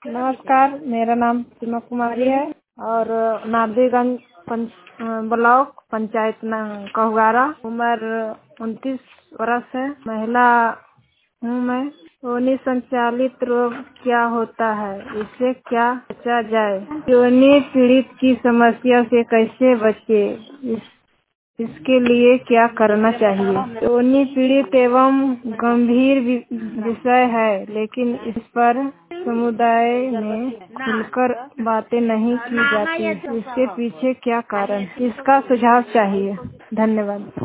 नमस्कार, मेरा नाम सीमा कुमारी है और नारदीगंज ब्लॉक पंचायत कहुआरा। उम्र 29 वर्ष है। महिला हूँ मैं। योनि संचालित रोग क्या होता है, इससे क्या बचा जाए? योनि पीड़ित की समस्या से कैसे बचे, इसके लिए क्या करना चाहिए? योनि पीड़ित एवं गंभीर विषय है, लेकिन इस पर समुदाय में खुलकर बातें नहीं की जाती। इसके पीछे क्या कारण? इसका सुझाव चाहिए। धन्यवाद।